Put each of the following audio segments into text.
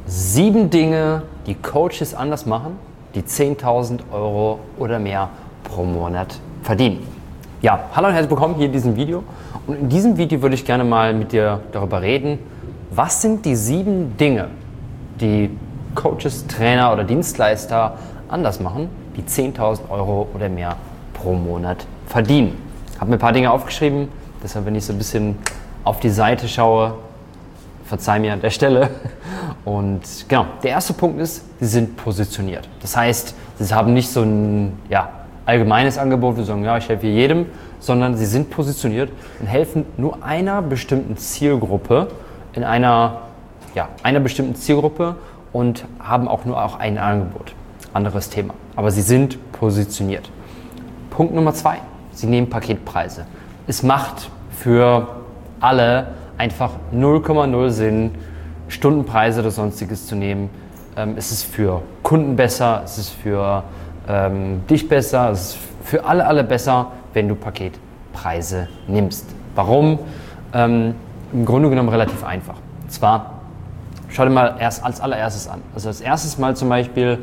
7 Dinge, die Coaches anders machen, die 10.000 Euro oder mehr pro Monat verdienen. Ja, hallo und herzlich willkommen hier in diesem Video. Und in diesem Video würde ich gerne mal mit dir darüber reden, was sind die 7 Dinge, die Coaches, Trainer oder Dienstleister anders machen, die 10.000 Euro oder mehr pro Monat verdienen. Ich habe mir ein paar Dinge aufgeschrieben, deshalb, wenn ich so ein bisschen auf die Seite schaue, verzeih mir an der Stelle. Und genau, der erste Punkt ist, sie sind positioniert. Das heißt, sie haben nicht so ein allgemeines Angebot, wir sagen, ja, ich helfe jedem, sondern sie sind positioniert und helfen nur einer bestimmten Zielgruppe in einer bestimmten Zielgruppe und haben auch nur ein Angebot. Anderes Thema. Aber sie sind positioniert. Punkt Nummer 2, sie nehmen Paketpreise. Es macht für alle einfach 0,0 Sinn, Stundenpreise oder sonstiges zu nehmen. Es ist für Kunden besser, es ist für dich besser, es ist für alle besser, wenn du Paketpreise nimmst. Warum? Im Grunde genommen relativ einfach. Und zwar, schau dir mal als allererstes an. Also als erstes mal zum Beispiel,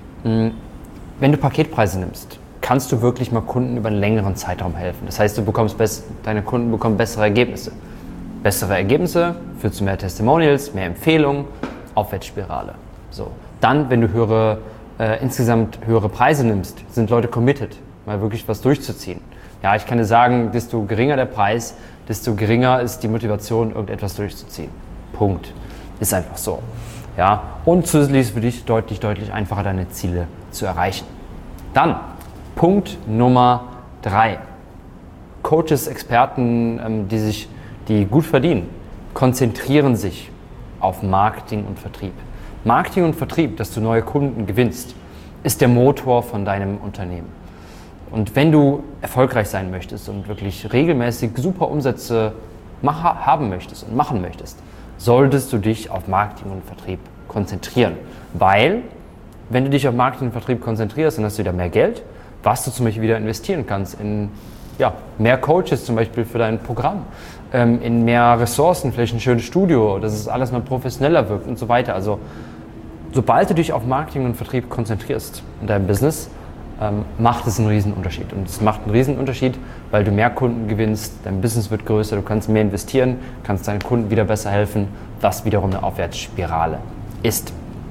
wenn du Paketpreise nimmst, kannst du wirklich mal Kunden über einen längeren Zeitraum helfen. Das heißt, deine Kunden bekommen bessere Ergebnisse. Bessere Ergebnisse führt zu mehr Testimonials, mehr Empfehlungen, Aufwärtsspirale. So. Dann, wenn du insgesamt höhere Preise nimmst, sind Leute committed, mal wirklich was durchzuziehen. Ja, ich kann dir sagen, desto geringer der Preis, desto geringer ist die Motivation, irgendetwas durchzuziehen. Punkt. Ist einfach so. Ja, und zusätzlich ist es für dich deutlich einfacher, deine Ziele zu erreichen. Dann, Punkt Nummer 3. Coaches, Experten, die gut verdienen, konzentrieren sich auf Marketing und Vertrieb. Marketing und Vertrieb, dass du neue Kunden gewinnst, ist der Motor von deinem Unternehmen. Und wenn du erfolgreich sein möchtest und wirklich regelmäßig super Umsätze haben möchtest und machen möchtest, solltest du dich auf Marketing und Vertrieb konzentrieren. Weil, wenn du dich auf Marketing und Vertrieb konzentrierst, dann hast du wieder mehr Geld, was du zum Beispiel wieder investieren kannst in mehr Coaches zum Beispiel für dein Programm, in mehr Ressourcen, vielleicht ein schönes Studio, dass es alles mal professioneller wirkt und so weiter. Also sobald du dich auf Marketing und Vertrieb konzentrierst in deinem Business, macht es einen Riesenunterschied. Und es macht einen Riesenunterschied, weil du mehr Kunden gewinnst, dein Business wird größer, du kannst mehr investieren, kannst deinen Kunden wieder besser helfen, was wiederum eine Aufwärtsspirale ist.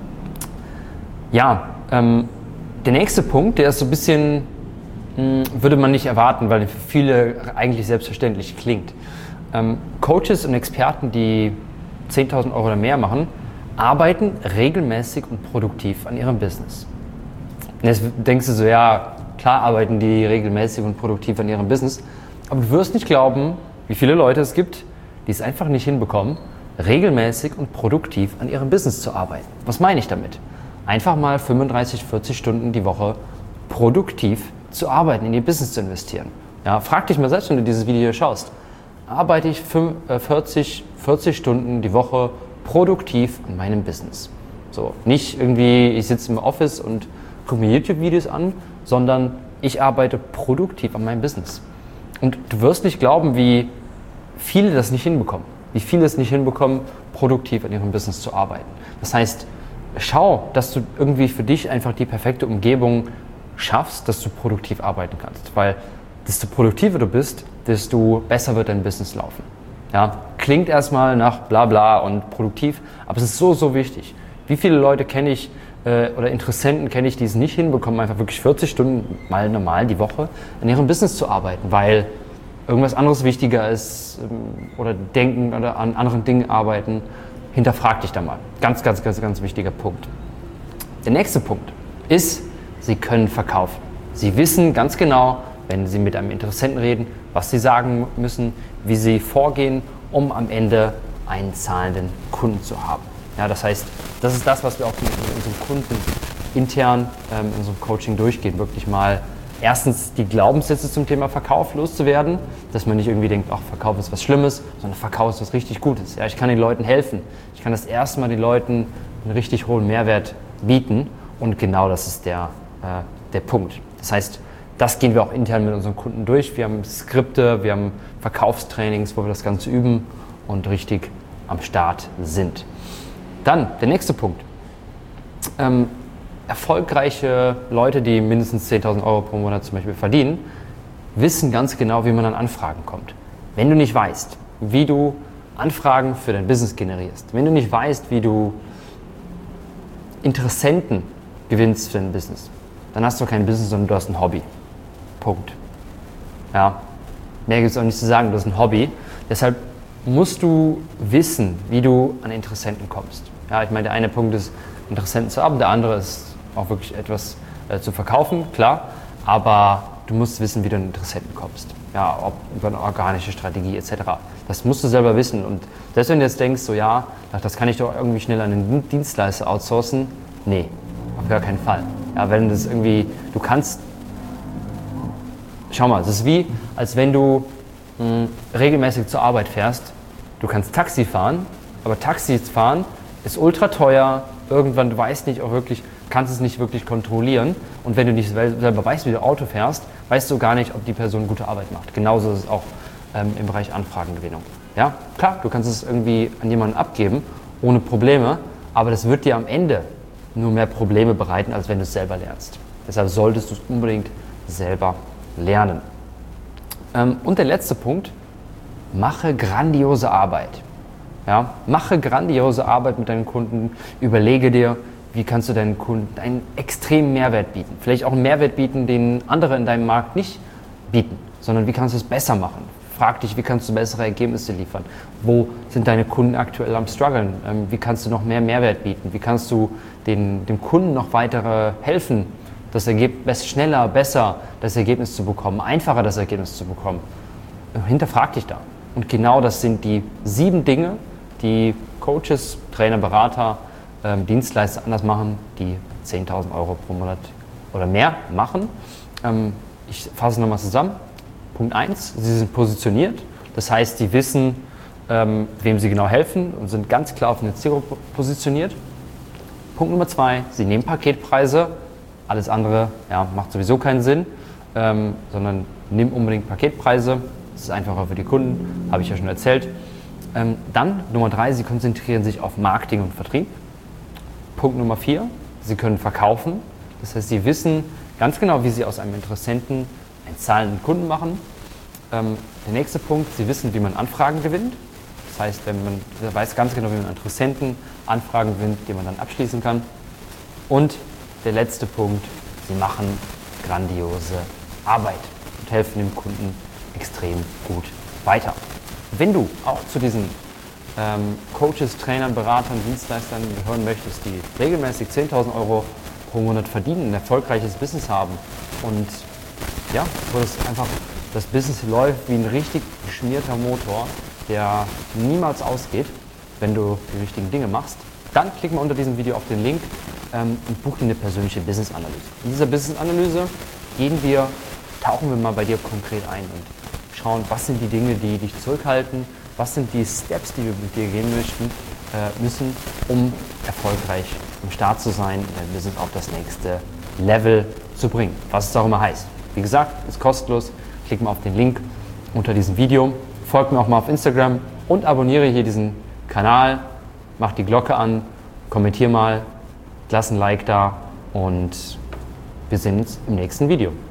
Ja, der nächste Punkt, der ist so ein bisschen, würde man nicht erwarten, weil für viele eigentlich selbstverständlich klingt. Coaches und Experten, die 10.000 Euro oder mehr machen, arbeiten regelmäßig und produktiv an ihrem Business. Und jetzt denkst du so, ja, klar arbeiten die regelmäßig und produktiv an ihrem Business, aber du wirst nicht glauben, wie viele Leute es gibt, die es einfach nicht hinbekommen, regelmäßig und produktiv an ihrem Business zu arbeiten. Was meine ich damit? Einfach mal 35, 40 Stunden die Woche produktiv zu arbeiten, in ihr Business zu investieren. Ja, frag dich mal selbst, wenn du dieses Video schaust. Arbeite ich 40 Stunden die Woche produktiv an meinem Business. So, nicht irgendwie, ich sitze im Office und gucke mir YouTube-Videos an, sondern ich arbeite produktiv an meinem Business. Und du wirst nicht glauben, wie viele das nicht hinbekommen. Wie viele es nicht hinbekommen, produktiv an ihrem Business zu arbeiten. Das heißt, schau, dass du irgendwie für dich einfach die perfekte Umgebung schaffst, dass du produktiv arbeiten kannst. Weil desto produktiver du bist, desto besser wird dein Business laufen. Ja, klingt erstmal nach bla bla und produktiv, aber es ist so wichtig. Wie viele Leute kenne ich oder Interessenten kenne ich, die es nicht hinbekommen, einfach wirklich 40 Stunden mal normal die Woche an ihrem Business zu arbeiten, weil irgendwas anderes wichtiger ist oder denken oder an anderen Dingen arbeiten. Hinterfrag dich da mal. Ganz wichtiger Punkt. Der nächste Punkt ist, sie können verkaufen. Sie wissen ganz genau, wenn sie mit einem Interessenten reden, was sie sagen müssen, wie sie vorgehen, um am Ende einen zahlenden Kunden zu haben. Ja, das heißt, das ist das, was wir auch mit unseren Kunden intern in unserem Coaching durchgehen. Wirklich mal erstens die Glaubenssätze zum Thema Verkauf loszuwerden, dass man nicht irgendwie denkt, ach, Verkauf ist was Schlimmes, sondern Verkauf ist was richtig Gutes. Ja, ich kann den Leuten helfen. Ich kann das erste Mal den Leuten einen richtig hohen Mehrwert bieten und genau das ist der Punkt. Das heißt, das gehen wir auch intern mit unseren Kunden durch. Wir haben Skripte, wir haben Verkaufstrainings, wo wir das Ganze üben und richtig am Start sind. Dann der nächste Punkt. Erfolgreiche Leute, die mindestens 10.000 Euro pro Monat zum Beispiel verdienen, wissen ganz genau, wie man an Anfragen kommt. Wenn du nicht weißt, wie du Anfragen für dein Business generierst, wenn du nicht weißt, wie du Interessenten gewinnst für dein Business, dann hast du kein Business, sondern du hast ein Hobby. Punkt. Ja, mehr gibt es auch nicht zu sagen, du hast ein Hobby. Deshalb musst du wissen, wie du an Interessenten kommst. Ja, ich meine, der eine Punkt ist, Interessenten zu haben, der andere ist auch wirklich etwas zu verkaufen, klar, aber du musst wissen, wie du an Interessenten kommst. Ja, ob über eine organische Strategie etc. Das musst du selber wissen. Und selbst wenn du jetzt denkst, so ja, das kann ich doch irgendwie schnell an einen Dienstleister outsourcen. Nee, auf gar keinen Fall. Ja, wenn das irgendwie, du kannst, schau mal, es ist wie, als wenn du regelmäßig zur Arbeit fährst. Du kannst Taxi fahren, aber Taxi fahren ist ultra teuer. Irgendwann, du weißt nicht auch wirklich, kannst es nicht wirklich kontrollieren. Und wenn du nicht selber weißt, wie du Auto fährst, weißt du gar nicht, ob die Person gute Arbeit macht. Genauso ist es auch im Bereich Anfragengewinnung. Ja, klar, du kannst es irgendwie an jemanden abgeben, ohne Probleme, aber das wird dir am Ende nur mehr Probleme bereiten, als wenn du es selber lernst. Deshalb solltest du es unbedingt selber lernen. Und der letzte Punkt, mache grandiose Arbeit. Ja, mache grandiose Arbeit mit deinen Kunden, überlege dir, wie kannst du deinen Kunden einen extremen Mehrwert bieten. Vielleicht auch einen Mehrwert bieten, den andere in deinem Markt nicht bieten, sondern wie kannst du es besser machen. Frag dich, wie kannst du bessere Ergebnisse liefern? Wo sind deine Kunden aktuell am struggeln? Wie kannst du noch mehr Mehrwert bieten? Wie kannst du dem Kunden noch weitere helfen, das Ergebnis schneller, besser das Ergebnis zu bekommen, einfacher das Ergebnis zu bekommen? Hinterfrag dich da. Und genau das sind die 7 Dinge, die Coaches, Trainer, Berater, Dienstleister anders machen, die 10.000 Euro pro Monat oder mehr machen. Ich fasse nochmal zusammen. Punkt 1, sie sind positioniert. Das heißt, sie wissen, wem sie genau helfen und sind ganz klar auf eine Zielgruppe positioniert. Punkt Nummer 2, sie nehmen Paketpreise. Alles andere macht sowieso keinen Sinn, sondern nimm unbedingt Paketpreise. Das ist einfacher für die Kunden, habe ich ja schon erzählt. Dann Nummer 3, sie konzentrieren sich auf Marketing und Vertrieb. Punkt Nummer 4, sie können verkaufen. Das heißt, sie wissen ganz genau, wie sie aus einem Interessenten einen zahlenden Kunden machen. Der nächste Punkt, sie wissen, wie man Anfragen gewinnt. Das heißt, man weiß ganz genau, wie man Interessenten Anfragen gewinnt, die man dann abschließen kann. Und der letzte Punkt, sie machen grandiose Arbeit und helfen dem Kunden extrem gut weiter. Wenn du auch zu diesen Coaches, Trainern, Beratern, Dienstleistern gehören möchtest, die regelmäßig 10.000 Euro pro Monat verdienen, ein erfolgreiches Business haben und ja, wo das Business läuft wie ein richtig geschmierter Motor, der niemals ausgeht, wenn du die richtigen Dinge machst, dann klick mal unter diesem Video auf den Link und buch dir eine persönliche Business-Analyse. In dieser Business-Analyse tauchen wir mal bei dir konkret ein und schauen, was sind die Dinge, die dich zurückhalten, was sind die Steps, die wir mit dir gehen müssen, um erfolgreich am Start zu sein und dein Business auf das nächste Level zu bringen. Was es auch immer heißt. Wie gesagt, ist kostenlos. Klick mal auf den Link unter diesem Video. Folg mir auch mal auf Instagram und abonniere hier diesen Kanal. Mach die Glocke an, kommentier mal, lass ein Like da und wir sehen uns im nächsten Video.